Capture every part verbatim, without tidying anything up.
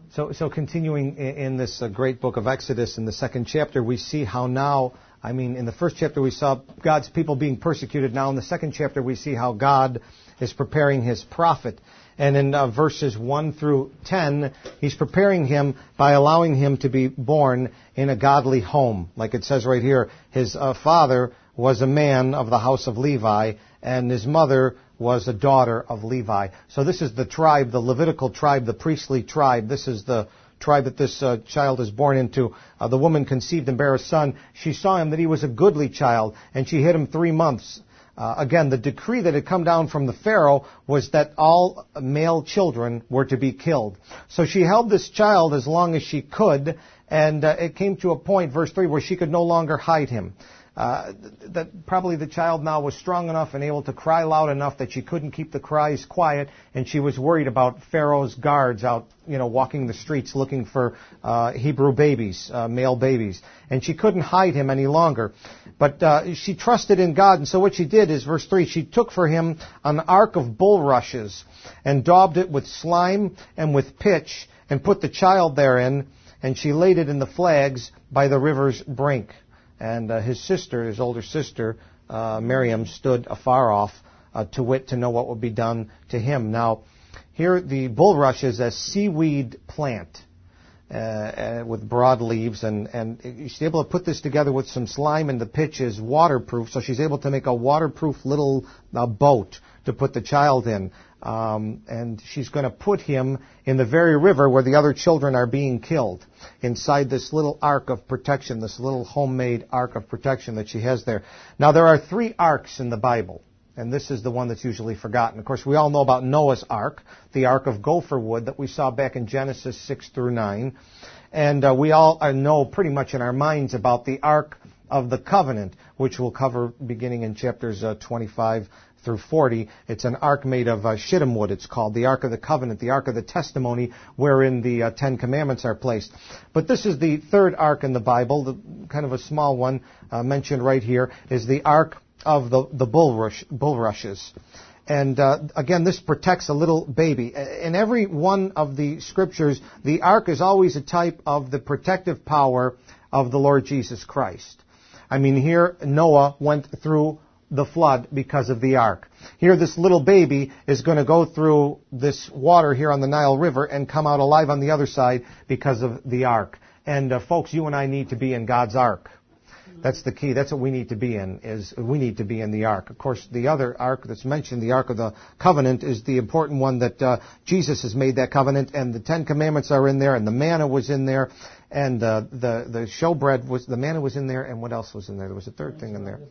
So, so continuing in, in this uh, great book of Exodus, in the second chapter, we see how now, I mean, in the first chapter we saw God's people being persecuted. Now in the second chapter we see how God is preparing His prophet. And in uh, verses one through ten, He's preparing him by allowing him to be born in a godly home. Like it says right here, his uh, father was a man of the house of Levi, and his mother was a daughter of Levi. So this is the tribe, the Levitical tribe, the priestly tribe. This is the tribe that this uh, child is born into. Uh, the woman conceived and bare a son. She saw him that he was a goodly child, and she hid him three months. Uh, again, the decree that had come down from the Pharaoh was that all male children were to be killed. So she held this child as long as she could, and uh, it came to a point, verse three, where she could no longer hide him. Uh, that probably the child now was strong enough and able to cry loud enough that she couldn't keep the cries quiet, and she was worried about Pharaoh's guards out, you know, walking the streets looking for uh, Hebrew babies, uh, male babies, and she couldn't hide him any longer. But uh, she trusted in God, and so what she did is, verse three, she took for him an ark of bulrushes and daubed it with slime and with pitch and put the child therein, and she laid it in the flags by the river's brink. And uh, his sister, his older sister, uh, Miriam, stood afar off uh, to wit to know what would be done to him. Now, here the bulrush is a seaweed plant uh, uh, with broad leaves, and, and she's able to put this together with some slime, and the pitch is waterproof, so she's able to make a waterproof little uh, boat to put the child in. Um, and she's going to put him in the very river where the other children are being killed, inside this little ark of protection, this little homemade ark of protection that she has there. Now, there are three arks in the Bible, and this is the one that's usually forgotten. Of course, we all know about Noah's ark, the ark of gopher wood that we saw back in Genesis six through nine. And uh, we all uh, know pretty much in our minds about the ark of the covenant, which we'll cover beginning in chapters uh, twenty-five through forty. It's an ark made of uh, shittim wood. It's called the Ark of the Covenant, the Ark of the Testimony, wherein the uh, Ten Commandments are placed. But this is the third ark in the Bible, the, kind of a small one uh, mentioned right here, is the Ark of the, the bulrush, bulrushes. And uh, again, this protects a little baby. In every one of the scriptures, the ark is always a type of the protective power of the Lord Jesus Christ. I mean, here Noah went through the flood because of the ark. Here this little baby is going to go through this water here on the Nile River and come out alive on the other side because of the ark. And uh, folks, you and I need to be in God's ark. That's the key. That's what we need to be in, is we need to be in the ark. Of course, the other ark that's mentioned, the Ark of the Covenant, is the important one that uh, Jesus has made that covenant, and the Ten Commandments are in there, and the manna was in there, and uh, the, the showbread was, the manna was in there, and what else was in there? There was a third thing in there.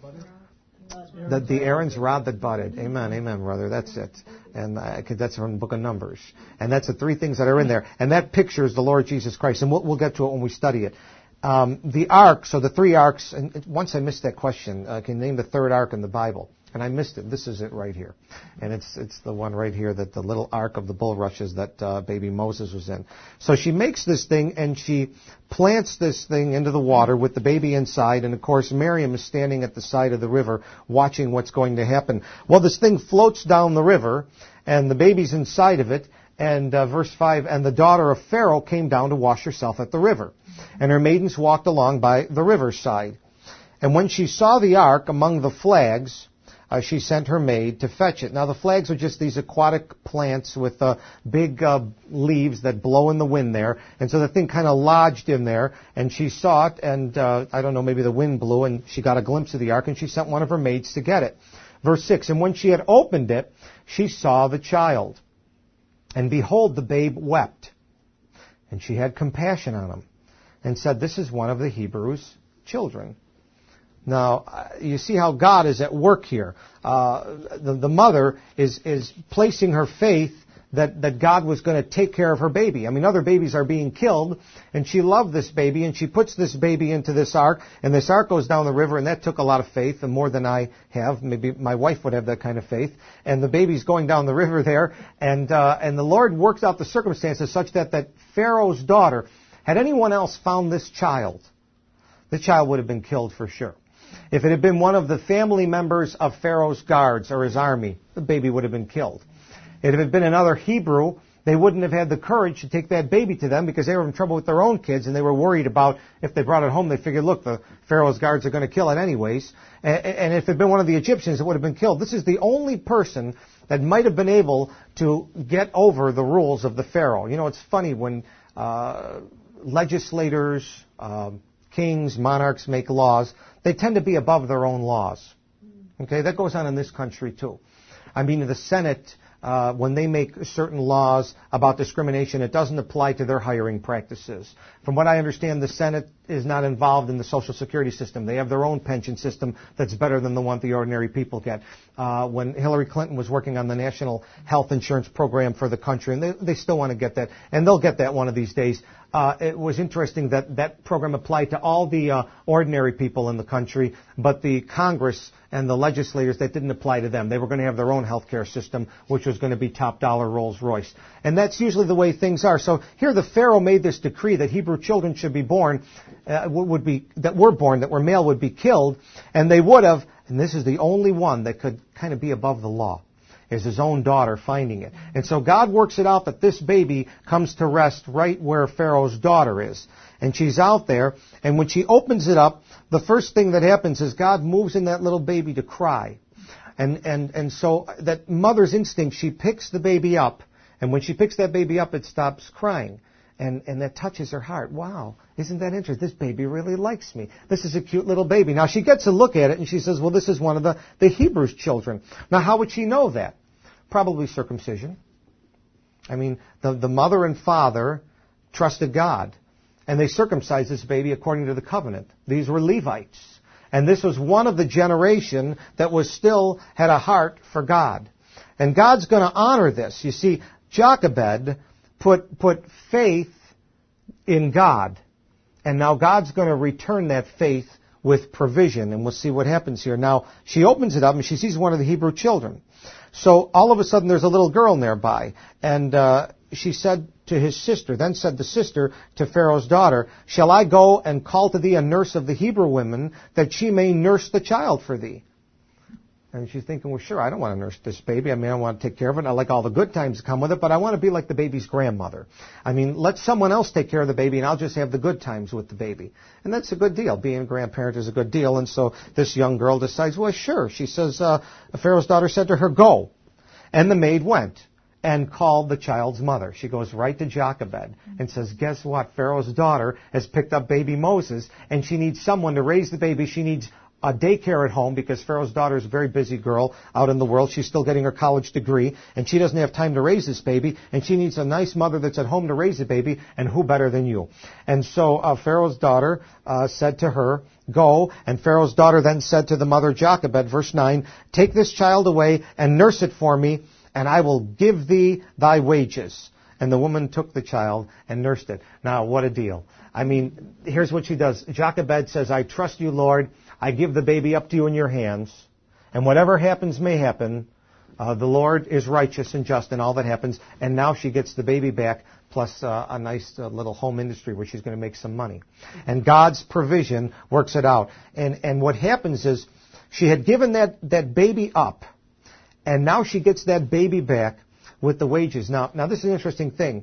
The, the Aaron's rod that budded. Amen, amen, brother. That's it. And uh, that's from the book of Numbers. And that's the three things that are in there. And that pictures the Lord Jesus Christ. And we'll, we'll get to it when we study it. Um, the ark, so the three arks, and once I missed that question, uh, can you name the third ark in the Bible? And I missed it. This is it right here. And it's it's the one right here, that the little ark of the bulrushes that uh, baby Moses was in. So she makes this thing, and she plants this thing into the water with the baby inside. And, of course, Miriam is standing at the side of the river watching what's going to happen. Well, this thing floats down the river, and the baby's inside of it. And uh, verse five, and the daughter of Pharaoh came down to wash herself at the river. And her maidens walked along by the riverside. And when she saw the ark among the flags, Uh, she sent her maid to fetch it. Now, the flags are just these aquatic plants with uh, big uh, leaves that blow in the wind there. And so the thing kind of lodged in there, and she saw it, and uh, I don't know, maybe the wind blew, and she got a glimpse of the ark, and she sent one of her maids to get it. Verse six, and when she had opened it, she saw the child. And behold, the babe wept. And she had compassion on him, and said, this is one of the Hebrews' children. Now, you see how God is at work here. Uh, the, the mother is, is placing her faith that, that God was going to take care of her baby. I mean, other babies are being killed, and she loved this baby, and she puts this baby into this ark, and this ark goes down the river, and that took a lot of faith, and more than I have. Maybe my wife would have that kind of faith. And the baby's going down the river there, and, uh, and the Lord works out the circumstances such that, that Pharaoh's daughter, had anyone else found this child, the child would have been killed for sure. If it had been one of the family members of Pharaoh's guards or his army, the baby would have been killed. If it had been another Hebrew, they wouldn't have had the courage to take that baby to them because they were in trouble with their own kids and they were worried about if they brought it home, they figured, look, the Pharaoh's guards are going to kill it anyways. And, and if it had been one of the Egyptians, it would have been killed. This is the only person that might have been able to get over the rules of the Pharaoh. You know, it's funny when uh, legislators, uh, kings, monarchs make laws, they tend to be above their own laws. Okay, that goes on in this country too. I mean, the Senate, uh, when they make certain laws about discrimination, it doesn't apply to their hiring practices. From what I understand, the Senate is not involved in the Social Security system. They have their own pension system that's better than the one the ordinary people get. Uh, when Hillary Clinton was working on the national health insurance program for the country, and they, they still want to get that, and they'll get that one of these days. Uh, it was interesting that that program applied to all the uh, ordinary people in the country, but the Congress and the legislators, that didn't apply to them. They were going to have their own health care system, which was going to be top dollar Rolls Royce. And that's usually the way things are. So here the Pharaoh made this decree that Hebrew children should be born, uh, would be, that were born, that were male would be killed, and they would have, and this is the only one that could kind of be above the law, is his own daughter finding it. And so God works it out that this baby comes to rest right where Pharaoh's daughter is. And she's out there, and when she opens it up, the first thing that happens is God moves in that little baby to cry. And, and, and so that mother's instinct, she picks the baby up, and when she picks that baby up, it stops crying. And, and that touches her heart. Wow, isn't that interesting? This baby really likes me. This is a cute little baby. Now, she gets a look at it, and she says, well, this is one of the, the Hebrews' children. Now, how would she know that? Probably circumcision. I mean, the, the mother and father trusted God, and they circumcised this baby according to the covenant. These were Levites. And this was one of the generation that was still had a heart for God. And God's going to honor this. You see, Jochebed put, put faith in God. And now God's going to return that faith with provision. And we'll see what happens here. Now, she opens it up and she sees one of the Hebrew children. So all of a sudden there's a little girl nearby. And uh, she said to his sister, then said the sister to Pharaoh's daughter, shall I go and call to thee a nurse of the Hebrew women, that she may nurse the child for thee? And she's thinking, well, sure, I don't want to nurse this baby. I mean, I want to take care of it. I like all the good times that come with it, but I want to be like the baby's grandmother. I mean, let someone else take care of the baby, and I'll just have the good times with the baby. And that's a good deal. Being a grandparent is a good deal. And so this young girl decides, well, sure. She says, uh, Pharaoh's daughter said to her, go. And the maid went and called the child's mother. She goes right to Jochebed and says, guess what? Pharaoh's daughter has picked up baby Moses, and she needs someone to raise the baby. She needs a daycare at home because Pharaoh's daughter is a very busy girl out in the world. She's still getting her college degree, and she doesn't have time to raise this baby, and she needs a nice mother that's at home to raise the baby, and who better than you? And so uh, Pharaoh's daughter uh, said to her, go, and Pharaoh's daughter then said to the mother Jochebed, verse nine, take this child away and nurse it for me, and I will give thee thy wages. And the woman took the child and nursed it. Now, what a deal. I mean, here's what she does. Jochebed says, I trust you, Lord. I give the baby up to you in your hands. And whatever happens may happen. Uh, the Lord is righteous and just in all that happens. And now she gets the baby back, plus uh, a nice uh, little home industry where she's going to make some money. And God's provision works it out. And, and what happens is she had given that, that baby up. And now she gets that baby back with the wages. Now, now this is an interesting thing.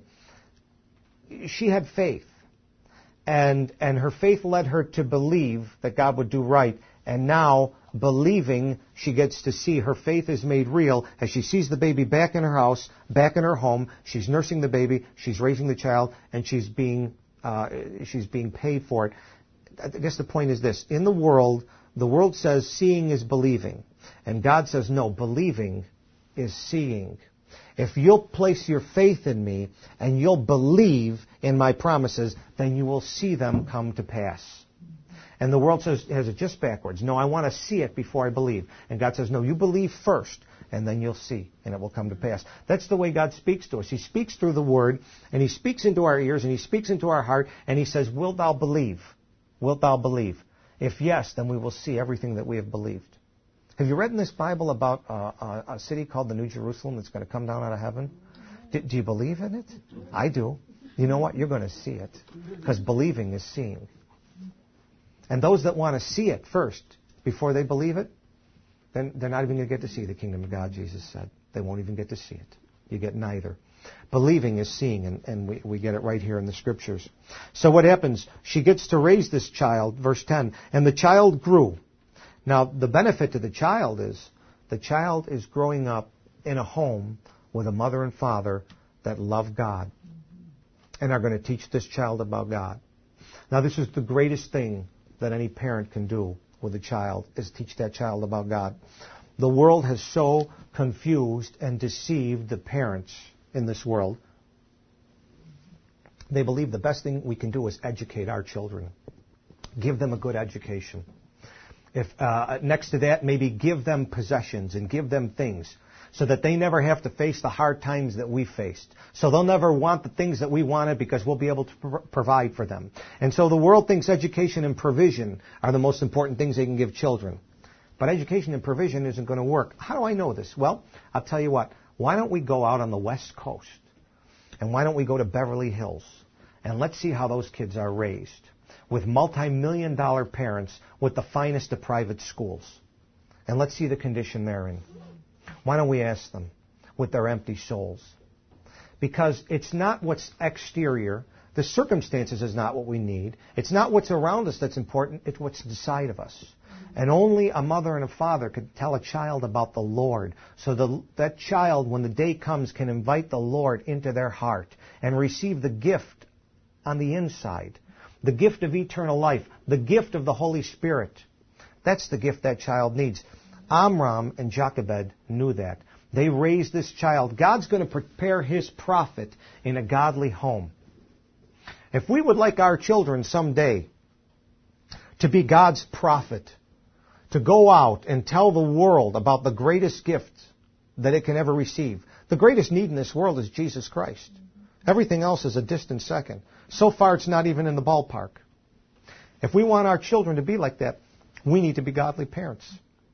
She had faith. And, and her faith led her to believe that God would do right. And now, believing, she gets to see her faith is made real as she sees the baby back in her house, back in her home. She's nursing the baby, she's raising the child, and she's being, uh, she's being paid for it. I guess the point is this. In the world, the world says seeing is believing. And God says, no, believing is seeing. If you'll place your faith in me and you'll believe in my promises, then you will see them come to pass. And the world says, has it just backwards. No, I want to see it before I believe. And God says, no, you believe first, and then you'll see, and it will come to pass. That's the way God speaks to us. He speaks through the Word, and He speaks into our ears, and He speaks into our heart, and He says, wilt thou believe? Wilt thou believe? If yes, then we will see everything that we have believed. Have you read in this Bible about uh, a city called the New Jerusalem that's going to come down out of heaven? Do, do you believe in it? I do. You know what? You're going to see it. Because believing is seeing. And those that want to see it first, before they believe it, then they're not even going to get to see the kingdom of God, Jesus said. They won't even get to see it. You get neither. Believing is seeing, and, and we, we get it right here in the Scriptures. So what happens? She gets to raise this child, verse ten, and the child grew. Now, the benefit to the child is the child is growing up in a home with a mother and father that love God and are going to teach this child about God. Now, this is the greatest thing that any parent can do with a child, is teach that child about God. The world has so confused and deceived the parents in this world. They believe the best thing we can do is educate our children. Give them a good education. If uh, next to that, maybe give them possessions and give them things so that they never have to face the hard times that we faced. So they'll never want the things that we wanted because we'll be able to pro- provide for them. And so the world thinks education and provision are the most important things they can give children. But education and provision isn't going to work. How do I know this? Well, I'll tell you what. Why don't we go out on the West Coast? And why don't we go to Beverly Hills? And let's see how those kids are raised. With multi-million dollar parents with the finest of private schools. And let's see the condition they're in. Why don't we ask them with their empty souls? Because it's not what's exterior. The circumstances is not what we need. It's not what's around us that's important. It's what's inside of us. And only a mother and a father could tell a child about the Lord. So the, that child, when the day comes, can invite the Lord into their heart and receive the gift on the inside. The gift of eternal life. The gift of the Holy Spirit. That's the gift that child needs. Amram and Jochebed knew that. They raised this child. God's going to prepare His prophet in a godly home. If we would like our children someday to be God's prophet, to go out and tell the world about the greatest gift that it can ever receive. The greatest need in this world is Jesus Christ. Everything else is a distant second. So far, it's not even in the ballpark. If we want our children to be like that, we need to be godly parents.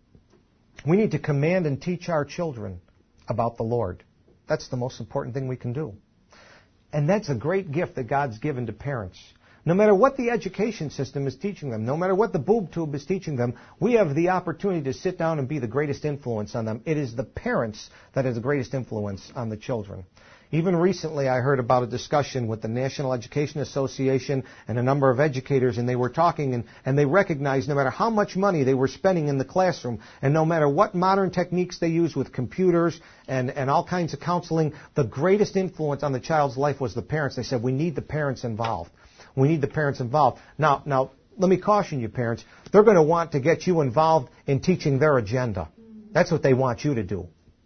We need to command and teach our children about the Lord. That's the most important thing we can do. And that's a great gift that God's given to parents. No matter what the education system is teaching them, no matter what the boob tube is teaching them, we have the opportunity to sit down and be the greatest influence on them. It is the parents that are the greatest influence on the children. Even recently, I heard about a discussion with the National Education Association and a number of educators, and they were talking, and, and they recognized no matter how much money they were spending in the classroom, and no matter what modern techniques they used with computers and, and all kinds of counseling, the greatest influence on the child's life was the parents. They said, we need the parents involved. We need the parents involved. Now, now, let me caution you, parents. They're going to want to get you involved in teaching their agenda. That's what they want you to do.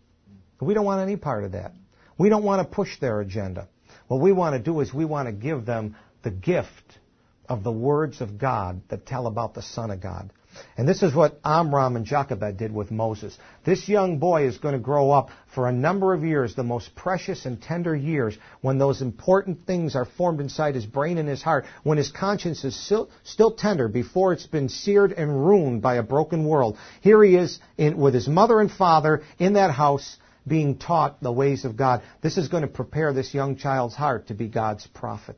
We don't want any part of that. We don't want to push their agenda. What we want to do is we want to give them the gift of the words of God that tell about the Son of God. And this is what Amram and Jochebed did with Moses. This young boy is going to grow up for a number of years, the most precious and tender years, when those important things are formed inside his brain and his heart, when his conscience is still, still tender before it's been seared and ruined by a broken world. Here he is in, with his mother and father in that house, being taught the ways of God. This is going to prepare this young child's heart to be God's prophet.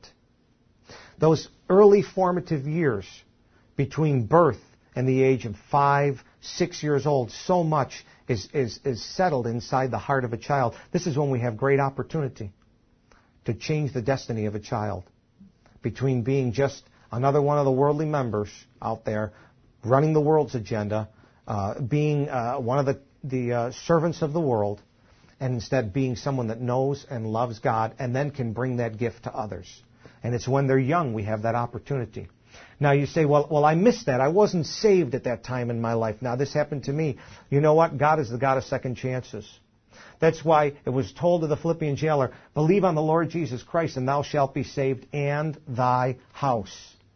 Those early formative years between birth and the age of five, six years old, so much is, is, is settled inside the heart of a child. This is when we have great opportunity to change the destiny of a child. Between being just another one of the worldly members out there, running the world's agenda, uh, being uh, one of the, the uh, servants of the world, and instead being someone that knows and loves God and then can bring that gift to others. And it's when they're young we have that opportunity. Now you say, well, well, I missed that. I wasn't saved at that time in my life. Now this happened to me. You know what? God is the God of second chances. That's why it was told to the Philippian jailer, believe on the Lord Jesus Christ and thou shalt be saved and thy house.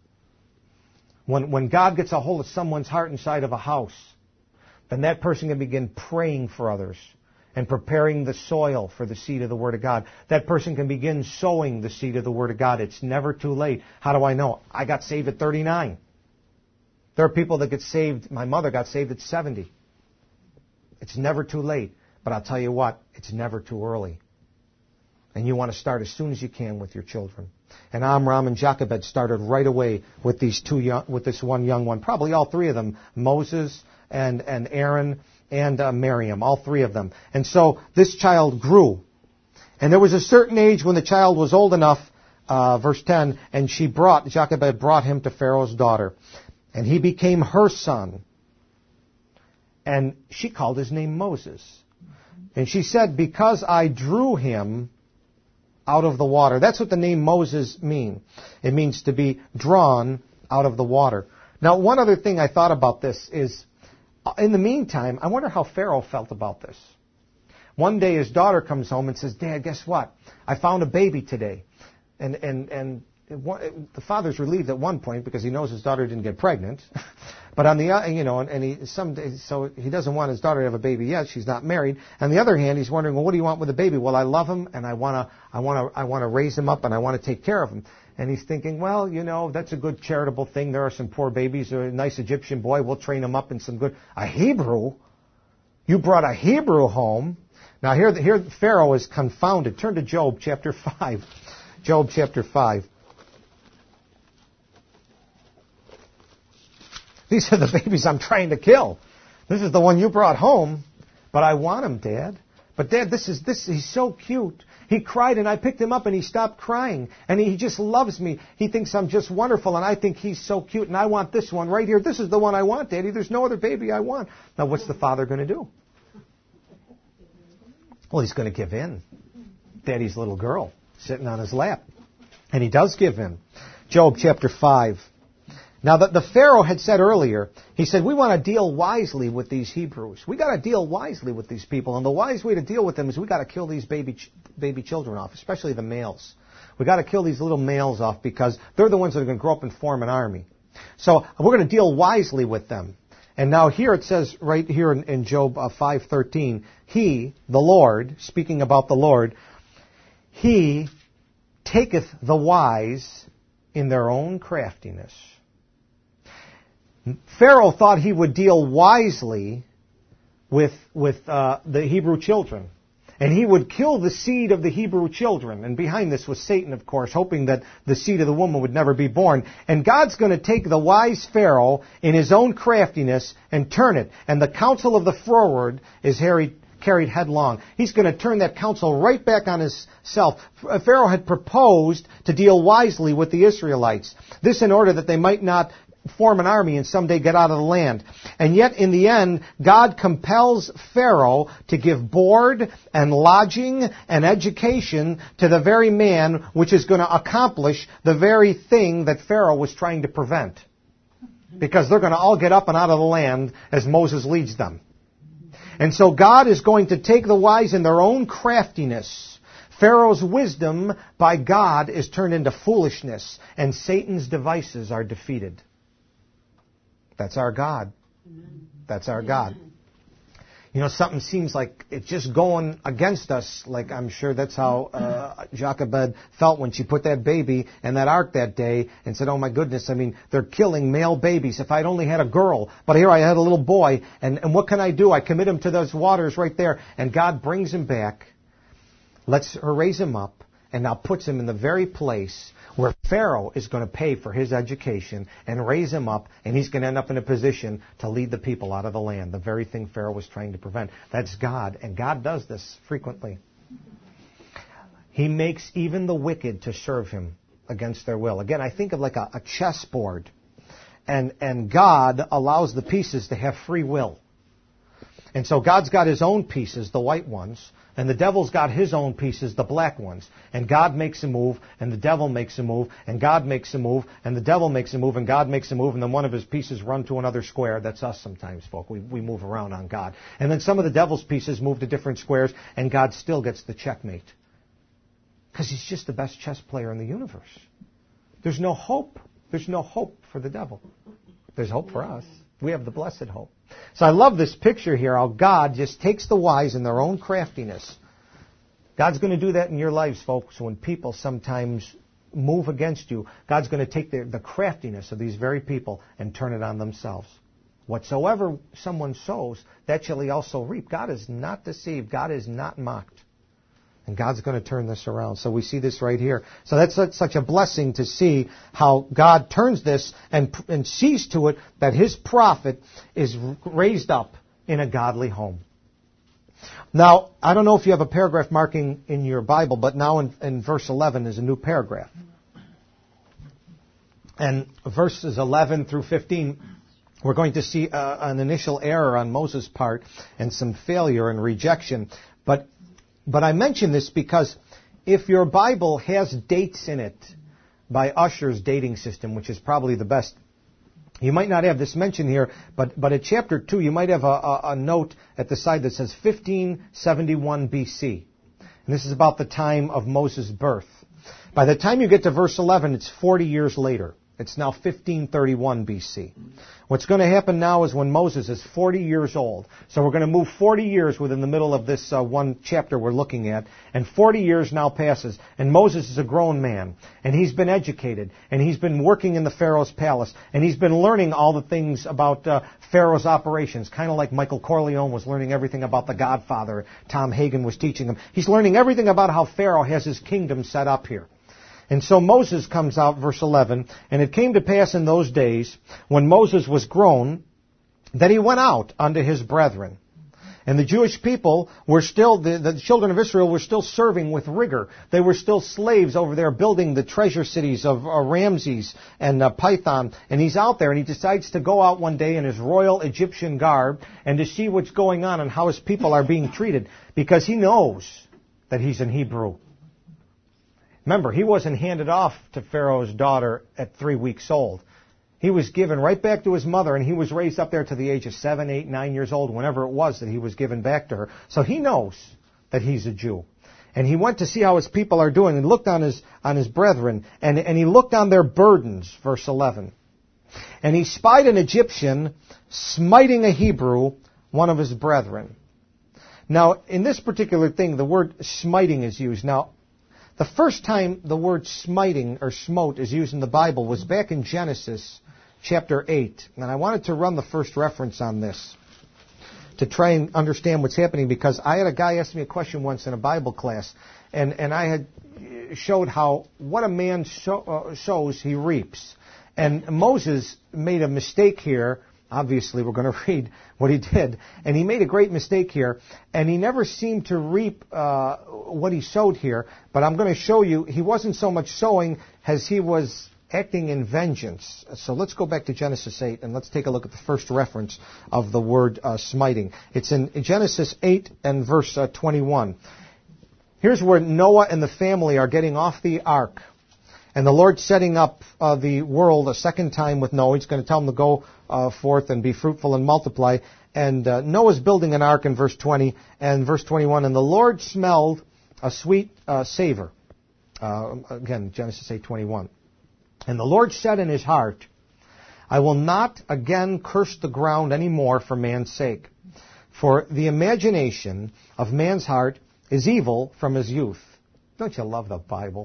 When, when God gets a hold of someone's heart inside of a house, then that person can begin praying for others and preparing the soil for the seed of the Word of God. That person can begin sowing the seed of the Word of God. It's never too late. How do I know? I got saved at thirty-nine. There are people that get saved. My mother got saved at seventy. It's never too late. But I'll tell you what, it's never too early. And you want to start as soon as you can with your children. And Amram and Jochebed started right away with these two young, with this one young one. Probably all three of them, Moses and, and Aaron and uh, Miriam, all three of them. And so this child grew. And there was a certain age when the child was old enough, uh, verse ten, and she brought, Jochebed brought him to Pharaoh's daughter. And he became her son. And she called his name Moses. And she said, because I drew him out of the water. That's what the name Moses means. It means to be drawn out of the water. Now, one other thing I thought about this is, in the meantime, I wonder how Pharaoh felt about this. One day his daughter comes home and says, Dad, guess what? I found a baby today. And, and, and the father's relieved at one point because he knows his daughter didn't get pregnant. But on the, you know, and he, some, so he doesn't want his daughter to have a baby yet. She's not married. On the other hand, he's wondering, well, what do you want with a baby? Well, I love him and I want to, I want to, I want to raise him up and I want to take care of him. And he's thinking, well, you know, that's a good charitable thing. There are some poor babies. A nice Egyptian boy, we'll train him up in some good, a Hebrew? You brought a Hebrew home. Now here, here Pharaoh is confounded. Turn to Job chapter five. Job chapter five. These are the babies I'm trying to kill. This is the one you brought home, but I want him, Dad. But Dad, this is this. He's so cute. He cried, and I picked him up, and he stopped crying. And he just loves me. He thinks I'm just wonderful, and I think he's so cute, and I want this one right here. This is the one I want, Daddy. There's no other baby I want. Now, what's the father going to do? Well, he's going to give in. Daddy's little girl sitting on his lap. And he does give in. Job chapter five. Now, the, the Pharaoh had said earlier, he said, we want to deal wisely with these Hebrews. We got to deal wisely with these people. And the wise way to deal with them is we got to kill these baby ch- baby children off, especially the males. We got to kill these little males off because they're the ones that are going to grow up and form an army. So we're going to deal wisely with them. And now here it says right here in, in Job uh, five thirteen, he, the Lord, speaking about the Lord, he taketh the wise in their own craftiness. Pharaoh thought he would deal wisely with with uh, the Hebrew children. And he would kill the seed of the Hebrew children. And behind this was Satan, of course, hoping that the seed of the woman would never be born. And God's going to take the wise Pharaoh in his own craftiness and turn it. And the counsel of the froward is carried, carried headlong. He's going to turn that counsel right back on himself. Pharaoh had proposed to deal wisely with the Israelites. This in order that they might not form an army and someday get out of the land. And yet, in the end, God compels Pharaoh to give board and lodging and education to the very man which is going to accomplish the very thing that Pharaoh was trying to prevent. Because they're going to all get up and out of the land as Moses leads them. And so God is going to take the wise in their own craftiness. Pharaoh's wisdom by God is turned into foolishness, and Satan's devices are defeated. That's our God. That's our God. You know, something seems like it's just going against us. Like I'm sure that's how uh, Jochebed felt when she put that baby in that ark that day and said, oh my goodness, I mean, they're killing male babies. If I'd only had a girl, but here I had a little boy, and, and what can I do? I commit him to those waters right there. And God brings him back, lets her raise him up, and now puts him in the very place where Pharaoh is going to pay for his education and raise him up, and he's going to end up in a position to lead the people out of the land, the very thing Pharaoh was trying to prevent. That's God, and God does this frequently. He makes even the wicked to serve him against their will. Again, I think of like a, a chessboard, and, and God allows the pieces to have free will. And so God's got his own pieces, the white ones, and the devil's got his own pieces, the black ones. And God makes a move, and the devil makes a move, and God makes a move, and the devil makes a move, and God makes a move, and then one of his pieces run to another square. That's us sometimes, folk. We, we move around on God. And then some of the devil's pieces move to different squares, and God still gets the checkmate. Because he's just the best chess player in the universe. There's no hope. There's no hope for the devil. There's hope for us. We have the blessed hope. So I love this picture here, how God just takes the wise in their own craftiness. God's going to do that in your lives, folks, when people sometimes move against you. God's going to take the, the craftiness of these very people and turn it on themselves. Whatsoever someone sows, that shall he also reap. God is not deceived. God is not mocked. And God's going to turn this around. So we see this right here. So that's such a blessing to see how God turns this and, and sees to it that his prophet is raised up in a godly home. Now, I don't know if you have a paragraph marking in your Bible, but now in, in verse eleven is a new paragraph. And verses eleven through fifteen, we're going to see uh, an initial error on Moses' part and some failure and rejection. But but I mention this because if your Bible has dates in it by Ussher's dating system, which is probably the best, you might not have this mentioned here, but, but at chapter two, you might have a, a, a note at the side that says fifteen seventy-one B C. And this is about the time of Moses' birth. By the time you get to verse eleven, it's forty years later. It's now fifteen thirty-one B C. What's going to happen now is when Moses is forty years old. So we're going to move forty years within the middle of this uh, one chapter we're looking at. And forty years now passes. And Moses is a grown man. And he's been educated. And he's been working in the Pharaoh's palace. And he's been learning all the things about uh, Pharaoh's operations. Kind of like Michael Corleone was learning everything about the Godfather. Tom Hagen was teaching him. He's learning everything about how Pharaoh has his kingdom set up here. And so Moses comes out, verse eleven, and it came to pass in those days, when Moses was grown, that he went out unto his brethren. And the Jewish people were still, the, the children of Israel were still serving with rigor. They were still slaves over there building the treasure cities of uh, Ramses and uh, Python. And he's out there and he decides to go out one day in his royal Egyptian garb and to see what's going on and how his people are being treated, because he knows that he's an Hebrew. Remember, he wasn't handed off to Pharaoh's daughter at three weeks old. He was given right back to his mother, and he was raised up there to the age of seven, eight, nine years old, whenever it was that he was given back to her. So he knows that he's a Jew. And he went to see how his people are doing, and looked on his on his brethren, and, and he looked on their burdens, verse eleven. And he spied an Egyptian smiting a Hebrew, one of his brethren. Now, in this particular thing, the word smiting is used. Now, the first time the word smiting or smote is used in the Bible was back in Genesis chapter eight. And I wanted to run the first reference on this to try and understand what's happening, because I had a guy ask me a question once in a Bible class, and, and I had showed how what a man sow, uh, sows, he reaps. And Moses made a mistake here. Obviously, we're going to read what he did. And he made a great mistake here. And he never seemed to reap uh, what he sowed here. But I'm going to show you, he wasn't so much sowing as he was acting in vengeance. So let's go back to Genesis eight, and let's take a look at the first reference of the word uh, smiting. It's in Genesis eight and verse uh, twenty-one. Here's where Noah and the family are getting off the ark. And the Lord's setting up uh, the world a second time with Noah. He's going to tell them to go uh, forth and be fruitful and multiply. And uh, Noah's building an ark in verse twenty. And verse twenty-one, and the Lord smelled a sweet uh, savor. Uh, again, Genesis eight twenty-one. And the Lord said in his heart, I will not again curse the ground any more for man's sake. For the imagination of man's heart is evil from his youth. Don't you love the Bible?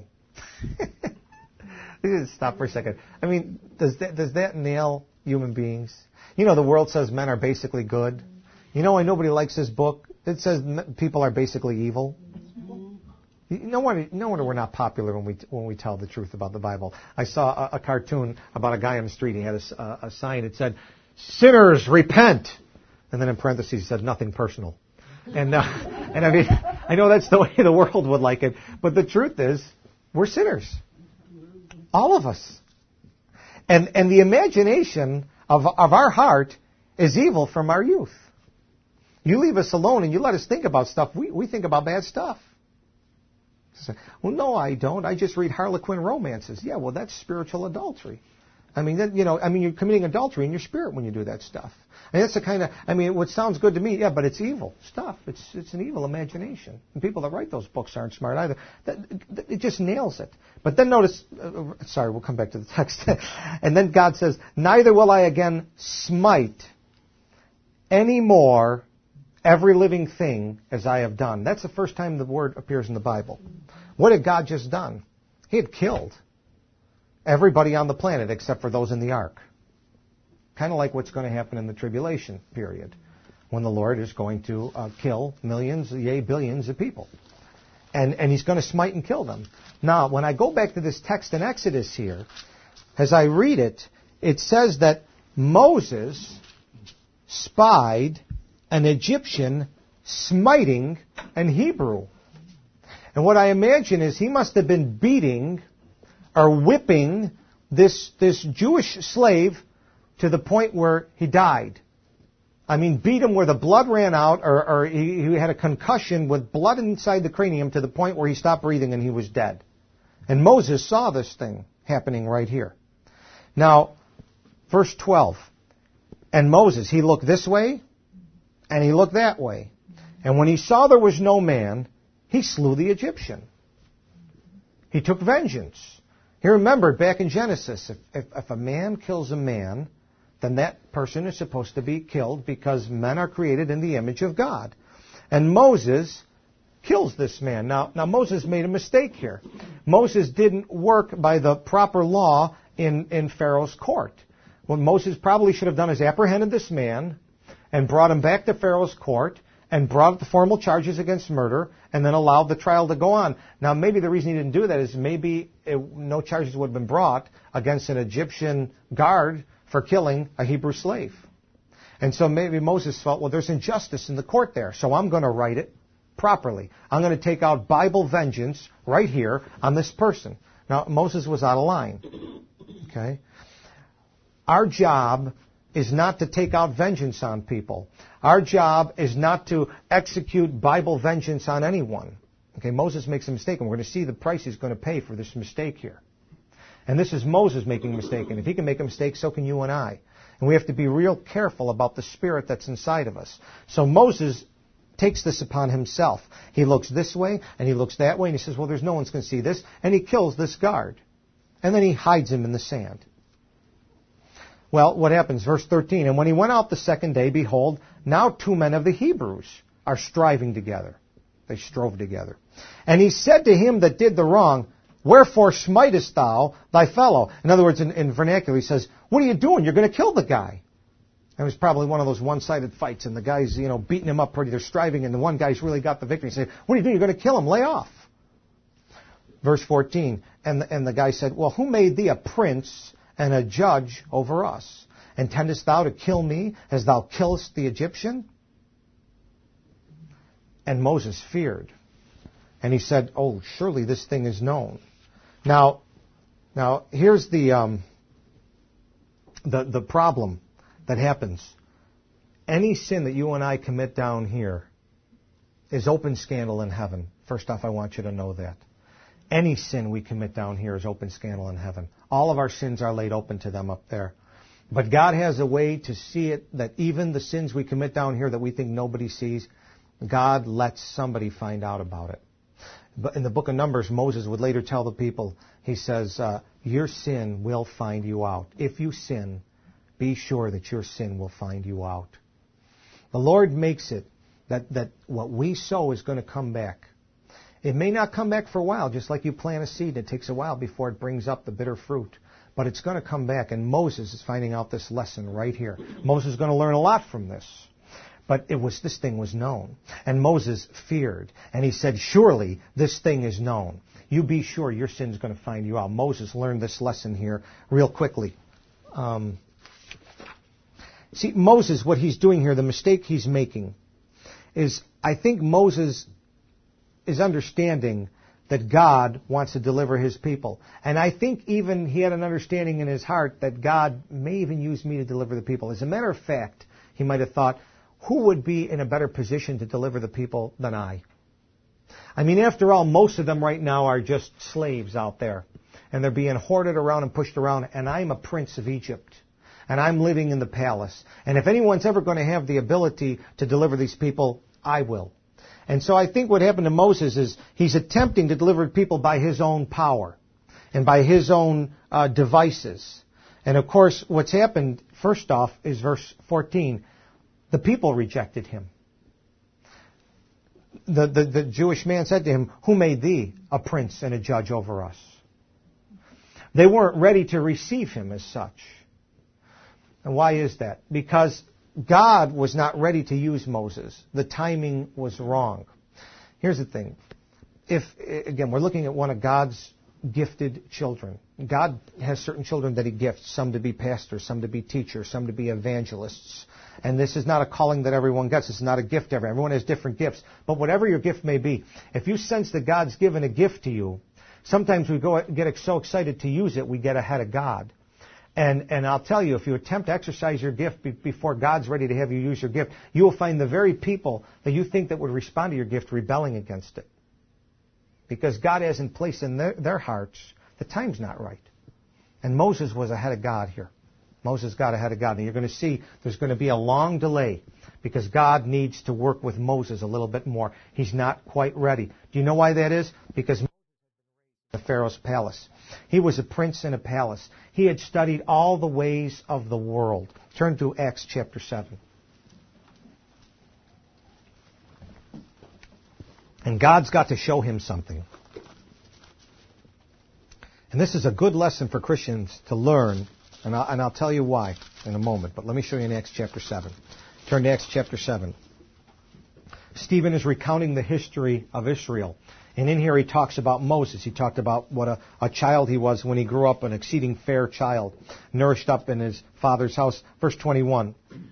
Just stop for a second. I mean, does that, does that nail human beings? You know, the world says men are basically good. You know why nobody likes this book? It says people are basically evil. No wonder, no wonder we're not popular when we when we tell the truth about the Bible. I saw a, a cartoon about a guy on the street. He had a, a, a sign that said, "Sinners, repent," and then in parentheses it said, "Nothing personal." And uh, and I mean, I know that's the way the world would like it, but the truth is, we're sinners. All of us. And and the imagination of of our heart is evil from our youth. You leave us alone and you let us think about stuff, we, we think about bad stuff. Well, no, I don't. I just read Harlequin romances. Yeah, well, that's spiritual adultery. I mean, that, you know, I mean, you're committing adultery in your spirit when you do that stuff. And that's the kind of, I mean, what sounds good to me, yeah, but it's evil stuff. It's it's an evil imagination. And people that write those books aren't smart either. That, it just nails it. But then notice, uh, sorry, we'll come back to the text. And then God says, neither will I again smite any more every living thing as I have done. That's the first time the word appears in the Bible. What had God just done? He had killed everybody on the planet except for those in the ark. Kind of like what's going to happen in the tribulation period, when the Lord is going to uh, kill millions, yea, billions of people. And, and he's going to smite and kill them. Now, when I go back to this text in Exodus here, as I read it, it says that Moses spied an Egyptian smiting an Hebrew. And what I imagine is he must have been beating or whipping this, this Jewish slave to the point where he died. I mean, beat him where the blood ran out, or, or he, he had a concussion with blood inside the cranium to the point where he stopped breathing and he was dead. And Moses saw this thing happening right here. Now, verse twelve. And Moses, he looked this way, and he looked that way. And when he saw there was no man, he slew the Egyptian. He took vengeance. He remembered back in Genesis, if, if, if a man kills a man, then that person is supposed to be killed because men are created in the image of God. And Moses kills this man. Now, now Moses made a mistake here. Moses didn't work by the proper law in, in Pharaoh's court. What Moses probably should have done is apprehended this man and brought him back to Pharaoh's court and brought up the formal charges against murder and then allowed the trial to go on. Now, maybe the reason he didn't do that is maybe it, no charges would have been brought against an Egyptian guard for killing a Hebrew slave. And so maybe Moses felt, well, there's injustice in the court there, so I'm going to write it properly. I'm going to take out Bible vengeance right here on this person. Now, Moses was out of line. Okay? Our job is not to take out vengeance on people. Our job is not to execute Bible vengeance on anyone. Okay, Moses makes a mistake, and we're going to see the price he's going to pay for this mistake here. And this is Moses making a mistake, and if he can make a mistake, so can you and I. And we have to be real careful about the spirit that's inside of us. So Moses takes this upon himself. He looks this way, and he looks that way, and he says, well, there's no one's going to see this, and he kills this guard. And then he hides him in the sand. Well, what happens? Verse thirteen, and when he went out the second day, behold, now two men of the Hebrews are striving together. They strove together. And he said to him that did the wrong, wherefore smitest thou thy fellow? In other words, in, in vernacular, he says, what are you doing? You're going to kill the guy. It was probably one of those one-sided fights, and the guy's, you know, beating him up pretty. They're striving, and the one guy's really got the victory. He said, what are you doing? You're going to kill him. Lay off. Verse fourteen, and the, and the guy said, well, who made thee a prince and a judge over us? Intendest thou to kill me as thou killest the Egyptian? And Moses feared. And he said, oh, surely this thing is known. Now, now here's the, um, the, the problem that happens. Any sin that you and I commit down here is open scandal in heaven. First off, I want you to know that. Any sin we commit down here is open scandal in heaven. All of our sins are laid open to them up there. But God has a way to see it that even the sins we commit down here that we think nobody sees, God lets somebody find out about it. But in the book of Numbers, Moses would later tell the people, he says, uh, your sin will find you out. If you sin, be sure that your sin will find you out. The Lord makes it that, that what we sow is going to come back. It may not come back for a while, just like you plant a seed. It takes a while before it brings up the bitter fruit. But it's going to come back, and Moses is finding out this lesson right here. Moses is going to learn a lot from this. But it was this thing was known. And Moses feared. And he said, surely this thing is known. You be sure your sin is going to find you out. Moses learned this lesson here real quickly. Um, see, Moses, what he's doing here, the mistake he's making, is I think Moses is understanding that God wants to deliver his people. And I think even he had an understanding in his heart that God may even use me to deliver the people. As a matter of fact, he might have thought, who would be in a better position to deliver the people than I? I mean, after all, most of them right now are just slaves out there. And they're being hoarded around and pushed around. And I'm a prince of Egypt. And I'm living in the palace. And if anyone's ever going to have the ability to deliver these people, I will. And so I think what happened to Moses is he's attempting to deliver people by his own power and by his own uh, devices. And of course, what's happened, first off, is verse fourteen. The people rejected him. The, the, the Jewish man said to him, who made thee a prince and a judge over us? They weren't ready to receive him as such. And why is that? Because God was not ready to use Moses. The timing was wrong. Here's the thing. If, again, we're looking at one of God's gifted children. God has certain children that He gifts, some to be pastors, some to be teachers, some to be evangelists. And this is not a calling that everyone gets. This is not a gift everyone. Everyone has different gifts. But whatever your gift may be, if you sense that God's given a gift to you, sometimes we go get so excited to use it, we get ahead of God. And and I'll tell you, if you attempt to exercise your gift be, before God's ready to have you use your gift, you will find the very people that you think that would respond to your gift rebelling against it. Because God hasn't placed in their, their hearts, the time's not right. And Moses was ahead of God here. Moses got ahead of God. And you're going to see there's going to be a long delay because God needs to work with Moses a little bit more. He's not quite ready. Do you know why that is? Because Moses was in Pharaoh's palace. He was a prince in a palace. He had studied all the ways of the world. Turn to Acts chapter seven. And God's got to show him something. And this is a good lesson for Christians to learn, and I'll, and I'll tell you why in a moment. But let me show you in Acts chapter seven. Turn to Acts chapter seven. Stephen is recounting the history of Israel. And in here he talks about Moses. He talked about what a, a child he was when he grew up, an exceeding fair child, nourished up in his father's house. Verse twenty-one.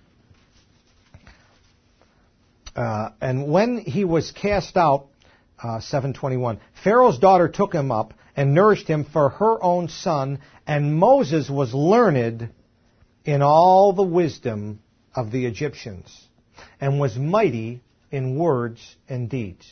Uh, and when he was cast out, uh, seven twenty-one, Pharaoh's daughter took him up and nourished him for her own son, and Moses was learned in all the wisdom of the Egyptians, and was mighty in words and deeds.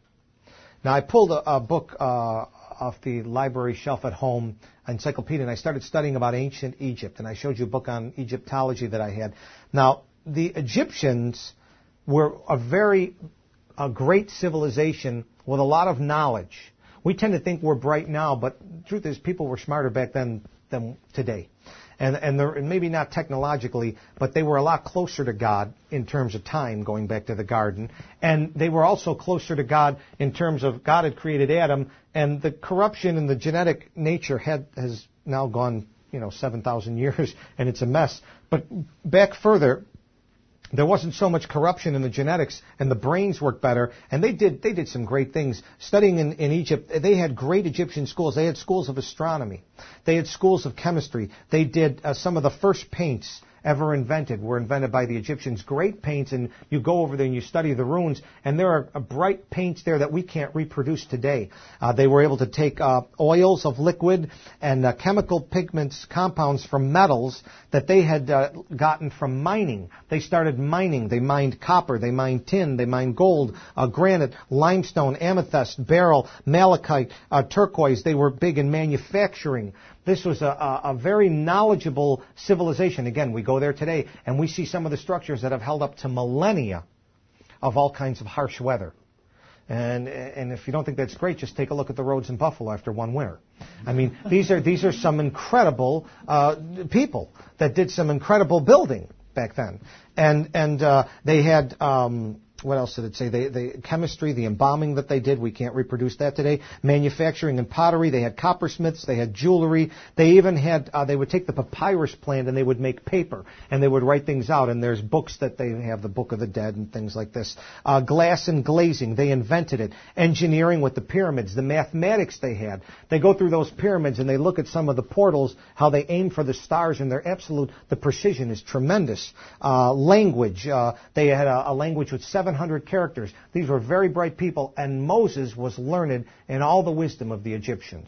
Now, I pulled a, a book uh, off the library shelf at home, encyclopedia, and I started studying about ancient Egypt, and I showed you a book on Egyptology that I had. Now, the Egyptians were a very a great civilization with a lot of knowledge. We tend to think we're bright now, but the truth is people were smarter back then than today. And, and, they're, and maybe not technologically, but they were a lot closer to God in terms of time, going back to the garden. And they were also closer to God in terms of God had created Adam, and the corruption in the genetic nature had, has now gone, you know, seven thousand years, and it's a mess. But back further, there wasn't so much corruption in the genetics, and the brains worked better, and they did they did some great things. Studying in, in Egypt, they had great Egyptian schools. They had schools of astronomy. They had schools of chemistry. They did uh, some of the first paints ever invented were invented by the Egyptians. Great paints, and you go over there and you study the ruins, and there are uh, bright paints there that we can't reproduce today. Uh, they were able to take uh, oils of liquid and uh, chemical pigments, compounds from metals that they had uh, gotten from mining. They started mining. They mined copper, they mined tin, they mined gold, uh, granite, limestone, amethyst, beryl, malachite, uh, turquoise. They were big in manufacturing. This was a, a, a very knowledgeable civilization. Again, we go there today, and we see some of the structures that have held up to millennia of all kinds of harsh weather. And, and if you don't think that's great, just take a look at the roads in Buffalo after one winter. I mean, these are these are some incredible uh, people that did some incredible building back then. And and uh, they had... Um, What else did it say? They, they, chemistry, the embalming that they did, we can't reproduce that today. Manufacturing and pottery, they had coppersmiths, they had jewelry. They even had, uh, they would take the papyrus plant and they would make paper, and they would write things out, and there's books that they have, the Book of the Dead and things like this. Uh, glass and glazing, they invented it. Engineering with the pyramids, the mathematics they had. They go through those pyramids and they look at some of the portals, how they aim for the stars, and they're absolute, the precision is tremendous. Uh, language, uh, they had a, a language with seven hundred characters. These were very bright people, and Moses was learned in all the wisdom of the Egyptians.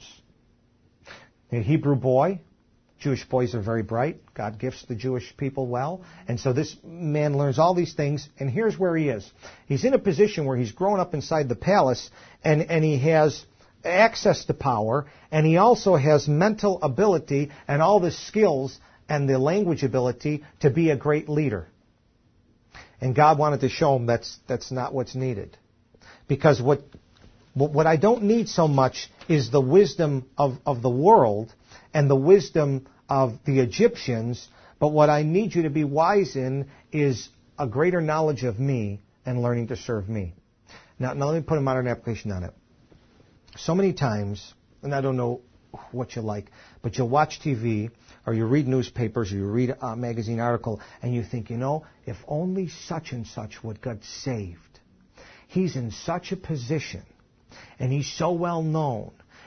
A Hebrew boy, Jewish boys are very bright. God gifts the Jewish people well. And so this man learns all these things, and here's where he is. He's in a position where he's grown up inside the palace, and, and he has access to power, and he also has mental ability and all the skills and the language ability to be a great leader. And God wanted to show him that's that's not what's needed. Because what what I don't need so much is the wisdom of, of the world and the wisdom of the Egyptians, but what I need you to be wise in is a greater knowledge of me and learning to serve me. Now, now let me put a modern application on it. So many times, and I don't know what you like, but you'll watch T V, or you read newspapers, or you read a magazine article, and you think, you know, if only such and such would get saved. He's in such a position, and he's so well known,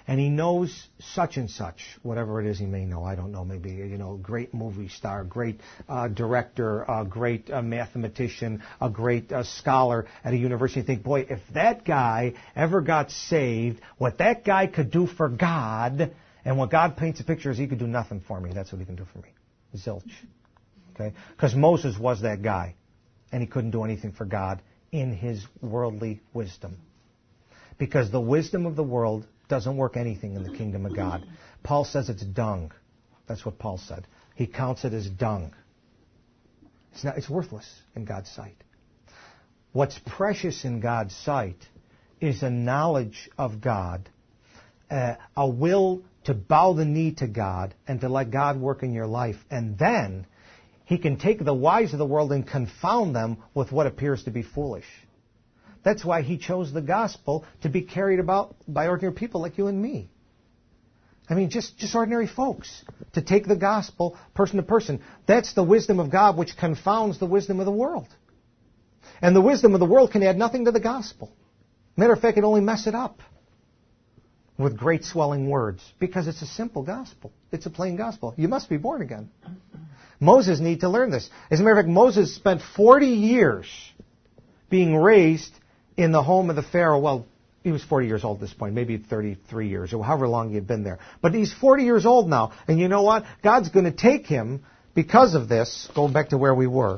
and he knows such and such, whatever it is he may know. I don't know, maybe, you know, great movie star, great uh, director, a great uh, mathematician, a great uh, scholar at a university. You think, boy, if that guy ever got saved, what that guy could do for God, and what God paints a picture is he could do nothing for me. That's what he can do for me. Zilch. Okay? Because Moses was that guy, and he couldn't do anything for God in his worldly wisdom. Because the wisdom of the world doesn't work anything in the kingdom of God. Paul says it's dung. That's what Paul said. He counts it as dung. It's not, it's worthless in God's sight. What's precious in God's sight is a knowledge of God, uh, a will to bow the knee to God and to let God work in your life. And then he can take the wise of the world and confound them with what appears to be foolish. That's why he chose the gospel to be carried about by ordinary people like you and me. I mean, just, just ordinary folks. To take the gospel person to person. That's the wisdom of God which confounds the wisdom of the world. And the wisdom of the world can add nothing to the gospel. Matter of fact, it only mess it up with great swelling words. Because it's a simple gospel. It's a plain gospel. You must be born again. Moses needed to learn this. As a matter of fact, Moses spent forty years being raised in the home of the Pharaoh. Well, he was forty years old at this point, maybe thirty-three years, or however long he had been there. But he's forty years old now. And you know what? God's going to take him because of this, going back to where we were.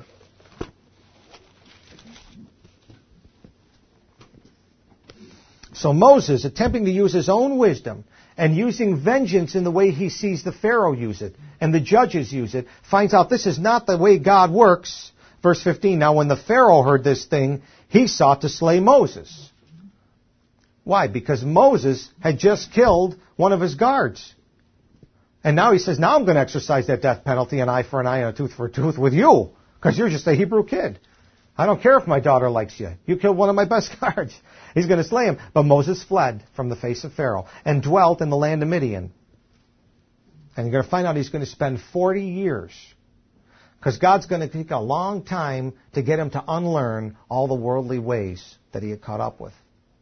So Moses, attempting to use his own wisdom and using vengeance in the way he sees the Pharaoh use it and the judges use it, finds out this is not the way God works. Verse fifteen, now when the Pharaoh heard this thing, he sought to slay Moses. Why? Because Moses had just killed one of his guards. And now he says, now I'm going to exercise that death penalty, an eye for an eye and a tooth for a tooth with you. Because you're just a Hebrew kid. I don't care if my daughter likes you. You killed one of my best guards. He's going to slay him. But Moses fled from the face of Pharaoh and dwelt in the land of Midian. And you're going to find out he's going to spend forty years. Because God's going to take a long time to get him to unlearn all the worldly ways that he had caught up with.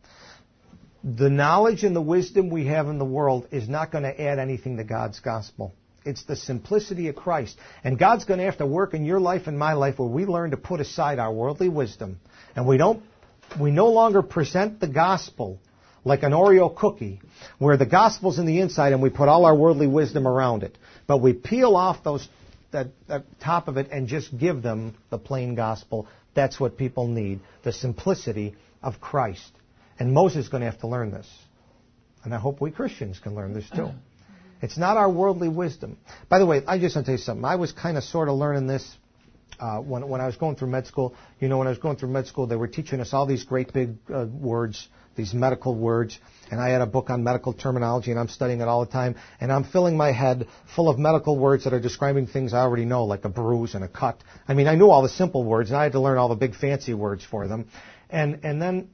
The knowledge and the wisdom we have in the world is not going to add anything to God's gospel. It's the simplicity of Christ. And God's going to have to work in your life and my life where we learn to put aside our worldly wisdom. And we don't, we no longer present the gospel like an Oreo cookie, where the gospel's in the inside and we put all our worldly wisdom around it. But we peel off those that, that top of it and just give them the plain gospel. That's what people need, the simplicity of Christ. And Moses is going to have to learn this. And I hope we Christians can learn this too. It's not our worldly wisdom. By the way, I just want to tell you something. I was kind of sort of learning this uh, when, when I was going through med school. You know, when I was going through med school, they were teaching us all these great big uh, words, these medical words. And I had a book on medical terminology, and I'm studying it all the time. And I'm filling my head full of medical words that are describing things I already know, like a bruise and a cut. I mean, I knew all the simple words, and I had to learn all the big fancy words for them. And and then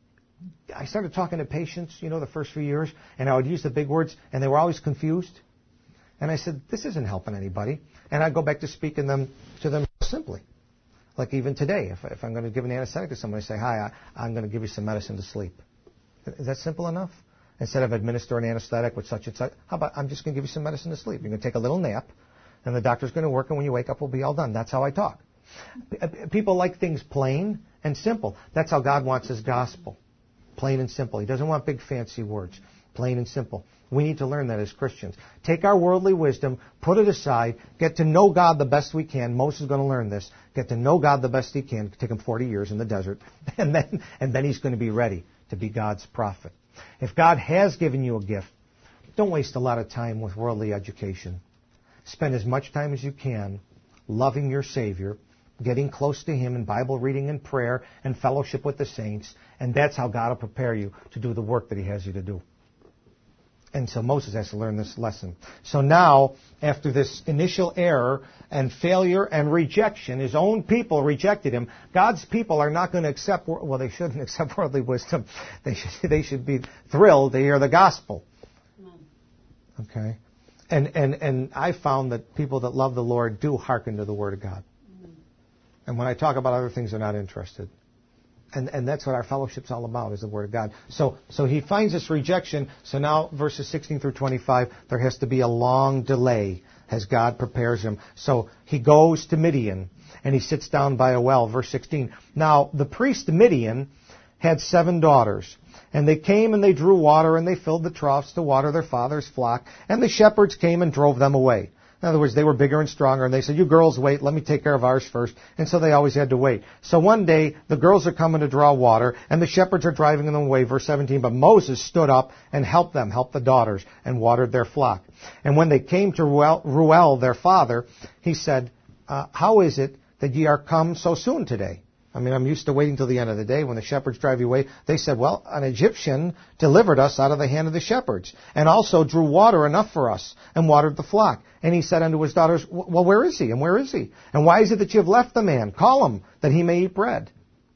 I started talking to patients, you know, the first few years, and I would use the big words, and they were always confused. And I said, this isn't helping anybody. And I'd go back to speaking them to them simply. Like even today, if, if I'm going to give an anesthetic to someone, I say, hi, I, I'm going to give you some medicine to sleep. Is that simple enough? Instead of administer an anesthetic with such and such, how about I'm just going to give you some medicine to sleep. You're going to take a little nap, and the doctor's going to work, and when you wake up, we'll be all done. That's how I talk. People like things plain and simple. That's how God wants His gospel. Plain and simple. He doesn't want big fancy words. Plain and simple. We need to learn that as Christians. Take our worldly wisdom, put it aside, get to know God the best we can. Moses is going to learn this. Get to know God the best he can. It'll take him forty years in the desert. And then, and then he's going to be ready to be God's prophet. If God has given you a gift, don't waste a lot of time with worldly education. Spend as much time as you can loving your Savior, getting close to Him in Bible reading and prayer and fellowship with the saints. And that's how God will prepare you to do the work that He has you to do. And so Moses has to learn this lesson. So now, after this initial error and failure and rejection, his own people rejected him. God's people are not going to accept, well, they shouldn't accept worldly wisdom. They should, they should be thrilled to hear the gospel. Okay? And, and, and I found that people that love the Lord do hearken to the Word of God. And when I talk about other things, they're not interested. And, and that's what our fellowship's all about, is the Word of God. So, so he finds this rejection. So now, verses sixteen through twenty-five, there has to be a long delay as God prepares him. So he goes to Midian, and he sits down by a well. Verse sixteen. Now, the priest Midian had seven daughters. And they came and they drew water, and they filled the troughs to water their father's flock. And the shepherds came and drove them away. In other words, they were bigger and stronger, and they said, you girls wait, let me take care of ours first. And so they always had to wait. So one day, the girls are coming to draw water, and the shepherds are driving them away, verse seventeen. But Moses stood up and helped them, helped the daughters, and watered their flock. And when they came to Ruel, Ruel their father, he said, uh, how is it that ye are come so soon today? I mean, I'm used to waiting till the end of the day when the shepherds drive you away. They said, well, an Egyptian delivered us out of the hand of the shepherds, and also drew water enough for us, and watered the flock. And he said unto his daughters, well, where is he, and where is he? And why is it that you have left the man? Call him, that he may eat bread.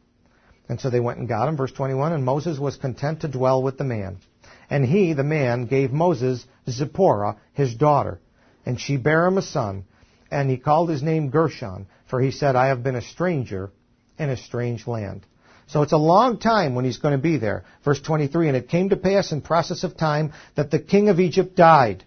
And so they went and got him, verse twenty-one, and Moses was content to dwell with the man. And he, the man, gave Moses Zipporah, his daughter, and she bare him a son, and he called his name Gershon, for he said, I have been a stranger in a strange land. So it's a long time when he's going to be there. Verse twenty-three, and it came to pass in process of time that the king of Egypt died,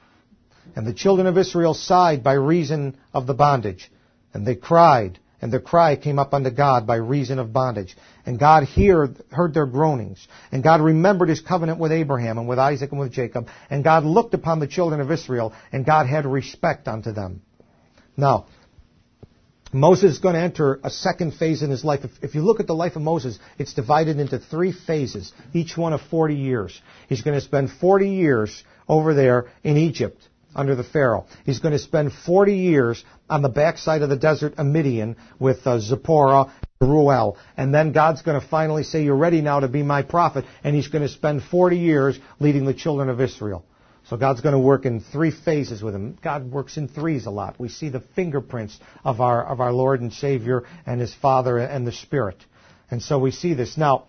and the children of Israel sighed by reason of the bondage, and they cried, and their cry came up unto God by reason of bondage. And God heard, heard their groanings, and God remembered his covenant with Abraham and with Isaac and with Jacob, and God looked upon the children of Israel, and God had respect unto them. Now, Moses is going to enter a second phase in his life. If, if you look at the life of Moses, it's divided into three phases, each one of forty years. He's going to spend forty years over there in Egypt under the Pharaoh. He's going to spend forty years on the backside of the desert of Midian with uh, Zipporah, Ruel. And then God's going to finally say, you're ready now to be my prophet. And he's going to spend forty years leading the children of Israel. So God's going to work in three phases with him. God works in threes a lot. We see the fingerprints of our of our Lord and Savior and his Father and the Spirit. And so we see this. Now,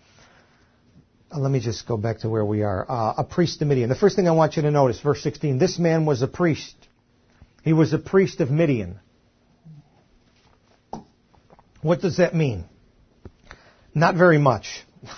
let me just go back to where we are. Uh, a priest of Midian. The first thing I want you to notice, verse sixteen, this man was a priest. He was a priest of Midian. What does that mean? Not very much.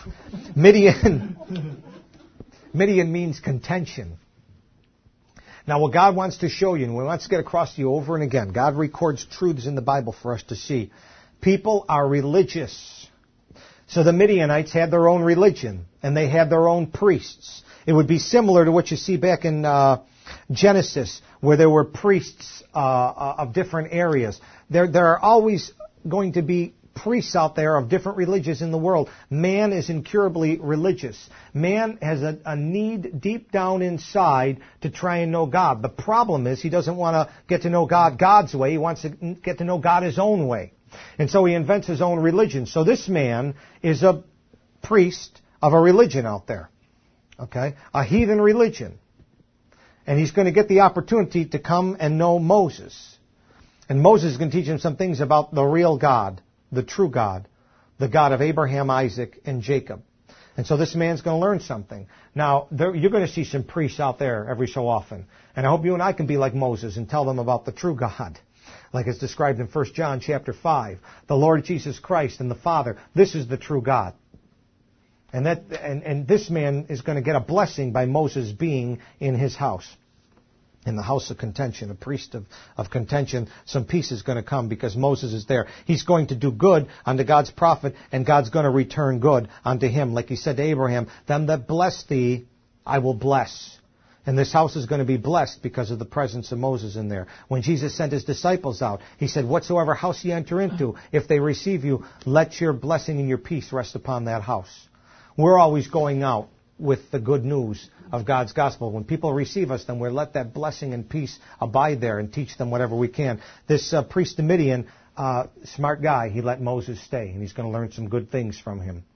Midian, Midian means contention. Now, what God wants to show you, and what wants to get across to you over and again, God records truths in the Bible for us to see. People are religious. So the Midianites had their own religion, and they had their own priests. It would be similar to what you see back in uh, Genesis, where there were priests uh, of different areas. There, there are always going to be priests out there of different religions in the world. Man is incurably religious. Man has a, a need deep down inside to try and know God. The problem is he doesn't want to get to know God God's way. He wants to get to know God his own way. And so he invents his own religion. So this man is a priest of a religion out there. Okay? A heathen religion. And he's going to get the opportunity to come and know Moses. And Moses is going to teach him some things about the real God, the true God, the God of Abraham, Isaac, and Jacob. And so this man's going to learn something. Now, there, you're going to see some priests out there every so often. And I hope you and I can be like Moses and tell them about the true God, like it's described in First John chapter five. The Lord Jesus Christ and the Father. This is the true God. And that, and, and this man is going to get a blessing by Moses being in his house. In the house of contention, a priest of, of contention, some peace is going to come because Moses is there. He's going to do good unto God's prophet, and God's going to return good unto him. Like he said to Abraham, them that bless thee, I will bless. And this house is going to be blessed because of the presence of Moses in there. When Jesus sent his disciples out, he said, whatsoever house ye enter into, if they receive you, let your blessing and your peace rest upon that house. We're always going out with the good news of God's gospel. When people receive us, then we let that blessing and peace abide there and teach them whatever we can. This uh, priest of Midian, uh, smart guy, he let Moses stay, and he's going to learn some good things from him.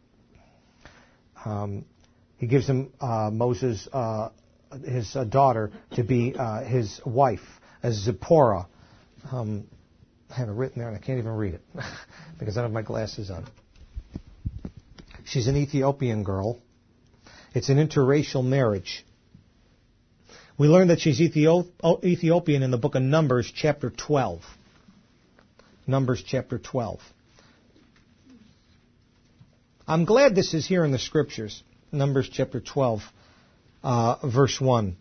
Um, he gives him uh, Moses, uh, his uh, daughter, to be uh, his wife, as Zipporah. Um, I have it written there, and I can't even read it because I don't have my glasses on. She's an Ethiopian girl. It's an interracial marriage. We learn that she's Ethiop- Ethiopian in the book of Numbers, chapter twelve. Numbers, chapter twelve. I'm glad this is here in the Scriptures. Numbers chapter twelve, uh, verse one.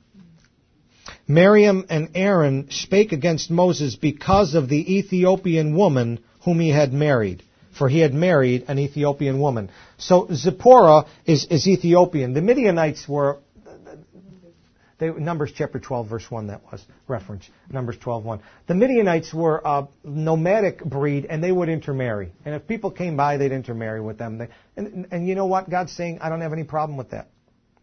Miriam and Aaron spake against Moses because of the Ethiopian woman whom he had married. For he had married an Ethiopian woman. So Zipporah is, is Ethiopian. The Midianites were... They, Numbers chapter twelve, verse one, that was reference. Numbers twelve, one. The Midianites were a nomadic breed, and they would intermarry. And if people came by, they'd intermarry with them. They, and, and you know what? God's saying, I don't have any problem with that.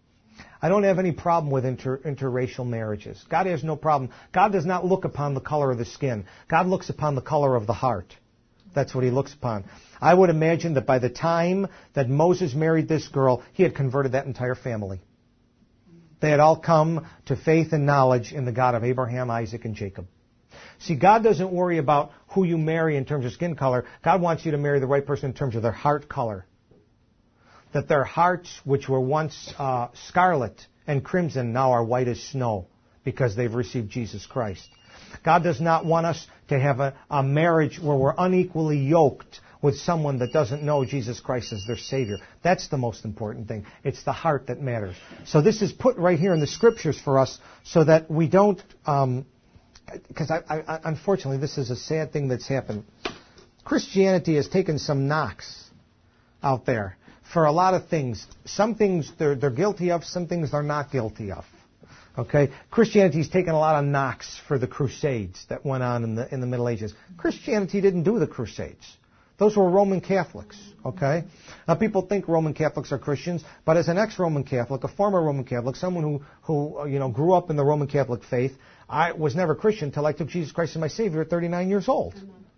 I don't have any problem with inter, interracial marriages. God has no problem. God does not look upon the color of the skin. God looks upon the color of the heart. That's what he looks upon. I would imagine that by the time that Moses married this girl, he had converted that entire family. They had all come to faith and knowledge in the God of Abraham, Isaac, and Jacob. See, God doesn't worry about who you marry in terms of skin color. God wants you to marry the right person in terms of their heart color. That their hearts, which were once uh, scarlet and crimson, now are white as snow because they've received Jesus Christ. God does not want us to have a, a marriage where we're unequally yoked with someone that doesn't know Jesus Christ as their Savior. That's the most important thing. It's the heart that matters. So this is put right here in the Scriptures for us so that we don't, um, because I, I, unfortunately this is a sad thing that's happened. Christianity has taken some knocks out there for a lot of things. Some things they're, they're guilty of, some things they're not guilty of. Okay, Christianity's taken a lot of knocks for the Crusades that went on in the in the Middle Ages. Christianity didn't do the Crusades. Those were Roman Catholics. Okay, now people think Roman Catholics are Christians, but as an ex-Roman Catholic, a former Roman Catholic, someone who who you know grew up in the Roman Catholic faith, I was never Christian until I took Jesus Christ as my Savior at thirty-nine years old.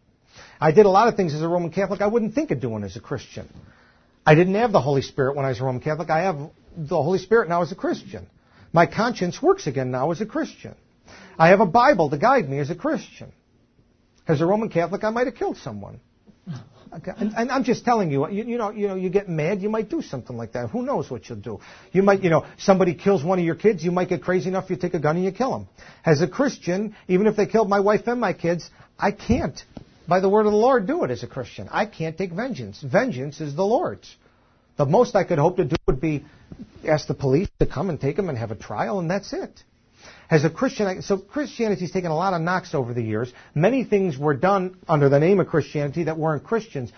I did a lot of things as a Roman Catholic I wouldn't think of doing as a Christian. I didn't have the Holy Spirit when I was a Roman Catholic. I have the Holy Spirit now as a Christian. My conscience works again now as a Christian. I have a Bible to guide me as a Christian. As a Roman Catholic, I might have killed someone. Okay. And, and I'm just telling you, you, you know, you know, you get mad, you might do something like that. Who knows what you'll do? You might, you know, somebody kills one of your kids, you might get crazy enough, you take a gun and you kill them. As a Christian, even if they killed my wife and my kids, I can't, by the word of the Lord, do it as a Christian. I can't take vengeance. Vengeance is the Lord's. The most I could hope to do would be ask the police to come and take them and have a trial, and that's it. As a Christian, so Christianity's taken a lot of knocks over the years. Many things were done under the name of Christianity that weren't Christians.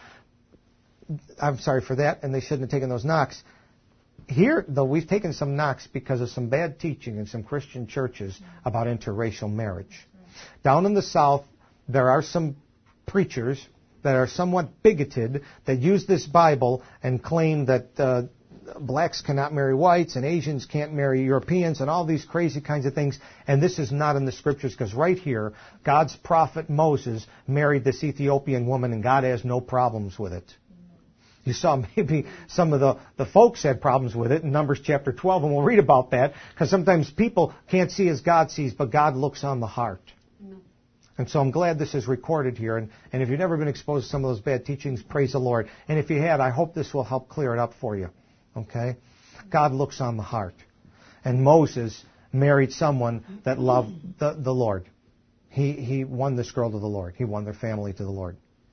I'm sorry for that, and they shouldn't have taken those knocks. Here, though, we've taken some knocks because of some bad teaching in some Christian churches about interracial marriage. Down in the South, there are some preachers that are somewhat bigoted that use this Bible and claim that uh, blacks cannot marry whites and Asians can't marry Europeans and all these crazy kinds of things. And this is not in the Scriptures because right here, God's prophet Moses married this Ethiopian woman and God has no problems with it. You saw maybe some of the, the folks had problems with it in Numbers chapter twelve, and we'll read about that because sometimes people can't see as God sees, but God looks on the heart. And so I'm glad this is recorded here. And, and if you've never been exposed to some of those bad teachings, praise the Lord. And if you had, I hope this will help clear it up for you. Okay? God looks on the heart. And Moses married someone that loved the, the Lord. He, he won this girl to the Lord. He won their family to the Lord.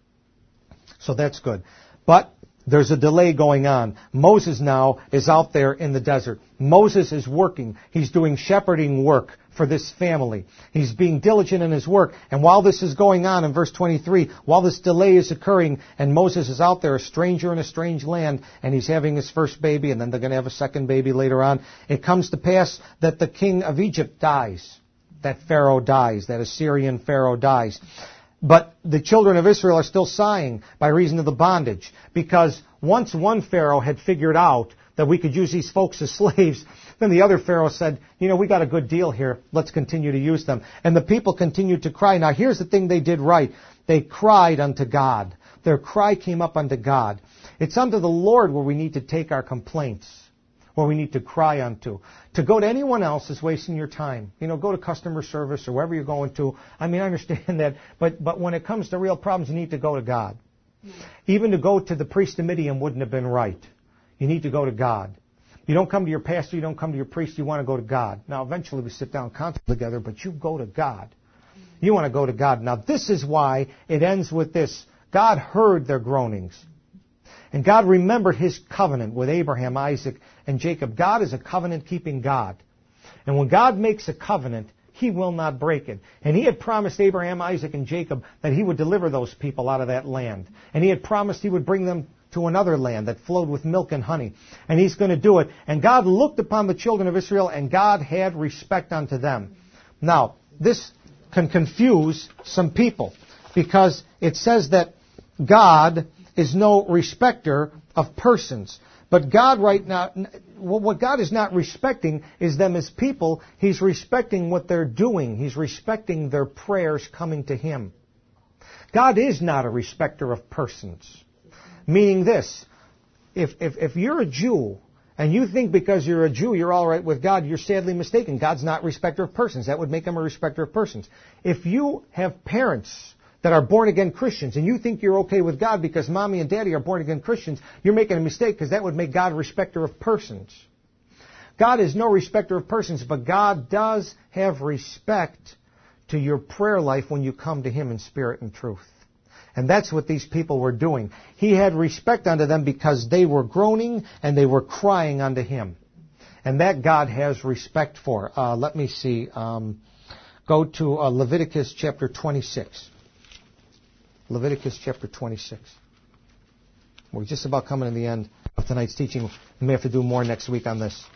So that's good. But there's a delay going on. Moses now is out there in the desert. Moses is working. He's doing shepherding work for this family. He's being diligent in his work. And while this is going on in verse twenty-three, while this delay is occurring and Moses is out there, a stranger in a strange land, and he's having his first baby, and then they're going to have a second baby later on, it comes to pass that the king of Egypt dies. That Pharaoh dies. That Assyrian Pharaoh dies. But the children of Israel are still sighing by reason of the bondage, because once one Pharaoh had figured out that we could use these folks as slaves, then the other Pharaoh said, you know, we got a good deal here. Let's continue to use them. And the people continued to cry. Now, here's the thing they did right. They cried unto God. Their cry came up unto God. It's unto the Lord where we need to take our complaints, where we need to cry unto. To go to anyone else is wasting your time. You know, go to customer service or wherever you're going to. I mean, I understand that. But, but when it comes to real problems, you need to go to God. Even to go to the priest of Midian wouldn't have been right. You need to go to God. You don't come to your pastor, you don't come to your priest, you want to go to God. Now, eventually we sit down and counsel together, but you go to God. You want to go to God. Now, this is why it ends with this. God heard their groanings. And God remembered His covenant with Abraham, Isaac, and Jacob. God is a covenant-keeping God. And when God makes a covenant, He will not break it. And He had promised Abraham, Isaac, and Jacob that He would deliver those people out of that land. And He had promised He would bring them to another land that flowed with milk and honey. And He's going to do it. And God looked upon the children of Israel, and God had respect unto them. Now, this can confuse some people, because it says that God is no respecter of persons. But God right now, what God is not respecting is them as people. He's respecting what they're doing. He's respecting their prayers coming to Him. God is not a respecter of persons. Meaning this, if, if, if you're a Jew and you think because you're a Jew you're all right with God, you're sadly mistaken. God's not a respecter of persons. That would make Him a respecter of persons. If you have parents that are born-again Christians, and you think you're okay with God because mommy and daddy are born-again Christians, you're making a mistake, because that would make God a respecter of persons. God is no respecter of persons, but God does have respect to your prayer life when you come to Him in spirit and truth. And that's what these people were doing. He had respect unto them because they were groaning and they were crying unto Him. And that God has respect for. Uh, let me see. Um, go to uh, Leviticus chapter twenty-six. Leviticus chapter twenty-six. We're just about coming to the end of tonight's teaching. We may have to do more next week on this.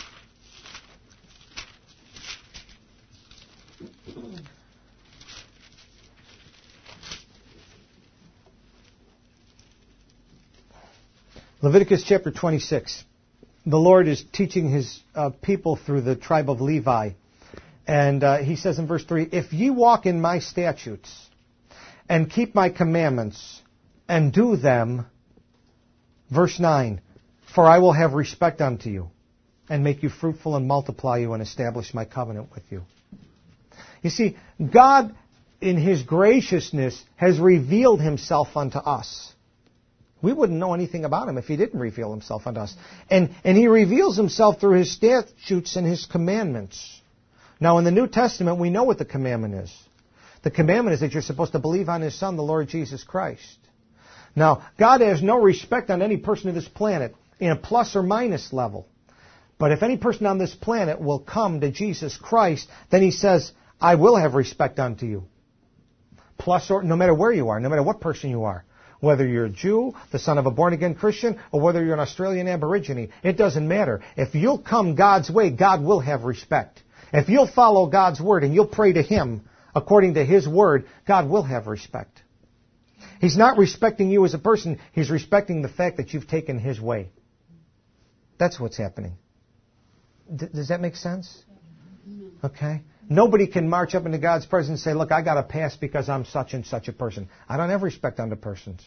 Leviticus chapter twenty-six. The Lord is teaching His uh, people through the tribe of Levi. And uh, He says in verse three, "If ye walk in my statutes, and keep my commandments, and do them," verse nine, "for I will have respect unto you, and make you fruitful, and multiply you, and establish my covenant with you." You see, God, in His graciousness, has revealed Himself unto us. We wouldn't know anything about Him if He didn't reveal Himself unto us. And, and He reveals Himself through His statutes and His commandments. Now, in the New Testament, we know what the commandment is. The commandment is that you're supposed to believe on His Son, the Lord Jesus Christ. Now, God has no respect on any person of this planet in a plus or minus level. But if any person on this planet will come to Jesus Christ, then He says, "I will have respect unto you." Plus or, no matter where you are, no matter what person you are. Whether you're a Jew, the son of a born-again Christian, or whether you're an Australian Aborigine, it doesn't matter. If you'll come God's way, God will have respect. If you'll follow God's word and you'll pray to Him according to His word, God will have respect. He's not respecting you as a person. He's respecting the fact that you've taken His way. That's what's happening. D- does that make sense? Okay? Nobody can march up into God's presence and say, "Look, I got a pass because I'm such and such a person." I don't have respect unto persons.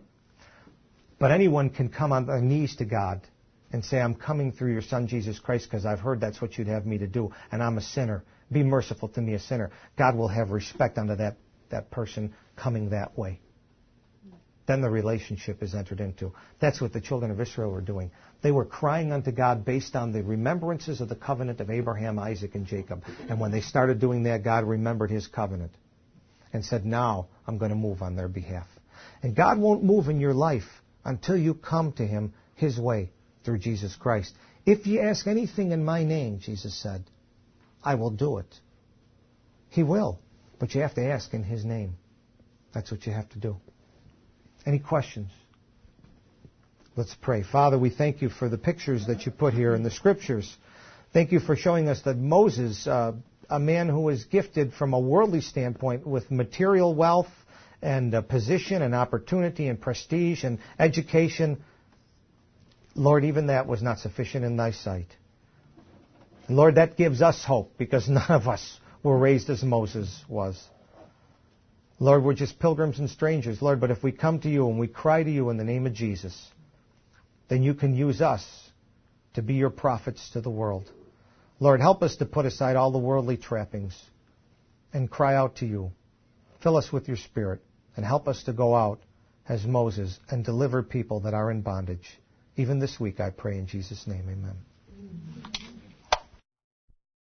But anyone can come on their knees to God and say, "I'm coming through your Son, Jesus Christ, because I've heard that's what you'd have me to do, and I'm a sinner. Be merciful to me, a sinner." God will have respect unto that, that person coming that way. Then the relationship is entered into. That's what the children of Israel were doing. They were crying unto God based on the remembrances of the covenant of Abraham, Isaac, and Jacob. And when they started doing that, God remembered His covenant and said, "Now I'm going to move on their behalf." And God won't move in your life until you come to Him His way through Jesus Christ. "If ye ask anything in my name," Jesus said, "I will do it." He will. But you have to ask in His name. That's what you have to do. Any questions? Let's pray. Father, we thank You for the pictures that You put here in the Scriptures. Thank You for showing us that Moses, uh, a man who was gifted from a worldly standpoint with material wealth and uh, position and opportunity and prestige and education, Lord, even that was not sufficient in Thy sight. And Lord, that gives us hope, because none of us were raised as Moses was. Lord, we're just pilgrims and strangers, Lord, but if we come to You and we cry to You in the name of Jesus, then You can use us to be Your prophets to the world. Lord, help us to put aside all the worldly trappings and cry out to You. Fill us with Your Spirit and help us to go out as Moses and deliver people that are in bondage. Even this week, I pray in Jesus' name, amen.